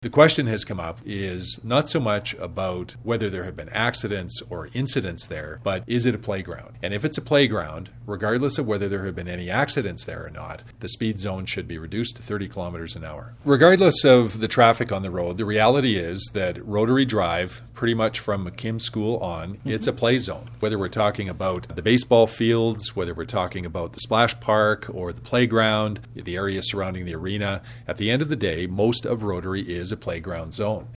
The question has come up is not so much about whether there have been accidents or incidents there, but is it a playground? And if it's a playground, regardless of whether there have been any accidents there or not, the speed zone should be reduced to 30 kilometers an hour. Regardless of the traffic on the road, the reality is that Rotary Drive, pretty much from McKim School on, it's a play zone. Whether we're talking about the baseball fields, whether we're talking about the splash park or the playground, the area surrounding the arena, at the end of the day, most of Rotary is a playground zone.